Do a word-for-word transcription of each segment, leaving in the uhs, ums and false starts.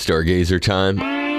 Stargazer time.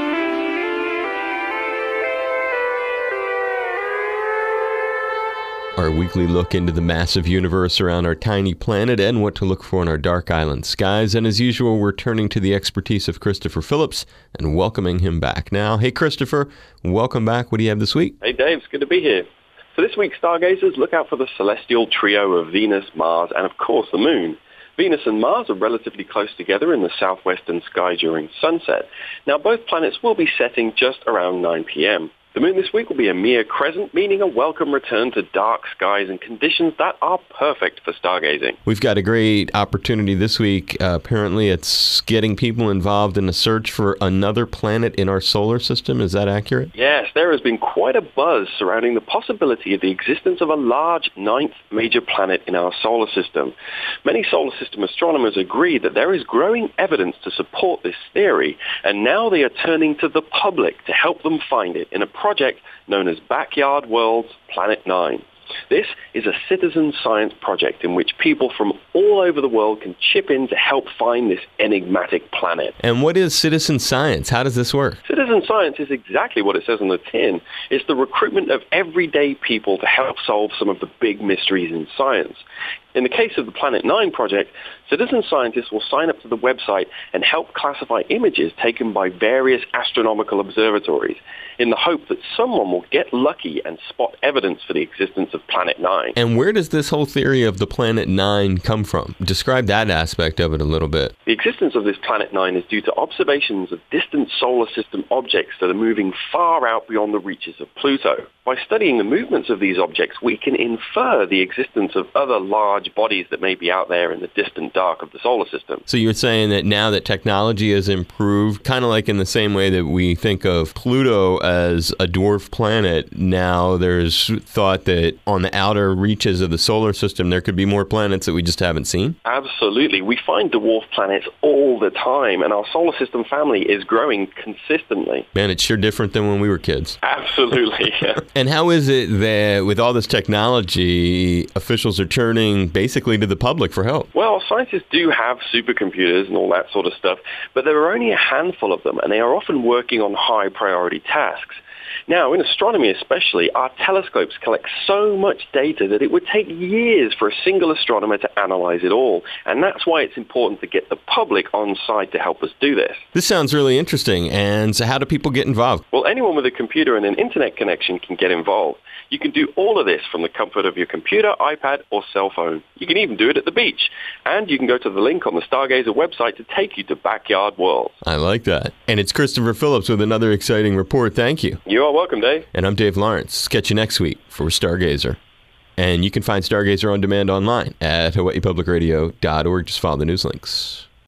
Our weekly look into the massive universe around our tiny planet and what to look for in our dark island skies. And as usual, we're turning to the expertise of Christopher Phillips and welcoming him back now. Hey, Christopher, welcome back. What do you have this week? Hey, Dave. It's good to be here. For this week's Stargazers, look out for the celestial trio of Venus, Mars, and of course the Moon. Venus and Mars are relatively close together in the southwestern sky during sunset. Now, both planets will be setting just around nine p.m. The Moon this week will be a mere crescent, meaning a welcome return to dark skies and conditions that are perfect for stargazing. We've got a great opportunity this week. Uh, apparently, it's getting people involved in a search for another planet in our solar system. Is that accurate? Yes, there has been quite a buzz surrounding the possibility of the existence of a large ninth major planet in our solar system. Many solar system astronomers agree that there is growing evidence to support this theory, and now they are turning to the public to help them find it in a project known as Backyard World's Planet Nine. This is a citizen science project in which people from all over the world can chip in to help find this enigmatic planet. And what is citizen science? How does this work? Citizen science is exactly what it says on the tin. It's the recruitment of everyday people to help solve some of the big mysteries in science. In the case of the Planet Nine project, citizen scientists will sign up to the website and help classify images taken by various astronomical observatories in the hope that someone will get lucky and spot evidence for the existence of Planet Nine. And where does this whole theory of the Planet Nine come from? Describe that aspect of it a little bit. The existence of this Planet Nine is due to observations of distant solar system objects that are moving far out beyond the reaches of Pluto. By studying the movements of these objects, we can infer the existence of other large bodies that may be out there in the distant dark of the solar system. So you're saying that now that technology has improved, kind of like in the same way that we think of Pluto as a dwarf planet, now there's thought that on the outer reaches of the solar system, there could be more planets that we just haven't seen? Absolutely. We find dwarf planets all the time, and our solar system family is growing consistently. Man, it's sure different than when we were kids. Absolutely, yeah. And how is it that with all this technology, officials are turning basically to the public for help? Well, scientists do have supercomputers and all that sort of stuff, but there are only a handful of them, and they are often working on high-priority tasks. Now, in astronomy especially, our telescopes collect so much data that it would take years for a single astronomer to analyze it all. And that's why it's important to get the public on side to help us do this. This sounds really interesting. And so how do people get involved? Well, anyone with a computer and an internet connection can get involved. You can do all of this from the comfort of your computer, iPad, or cell phone. You can even do it at the beach. And you can go to the link on the Stargazer website to take you to Backyard World. I like that. And it's Christopher Phillips with another exciting report. Thank you. You are welcome, Dave. And I'm Dave Lawrence. Catch you next week for Stargazer. And you can find Stargazer on demand online at hawaii public radio dot org. Just follow the news links.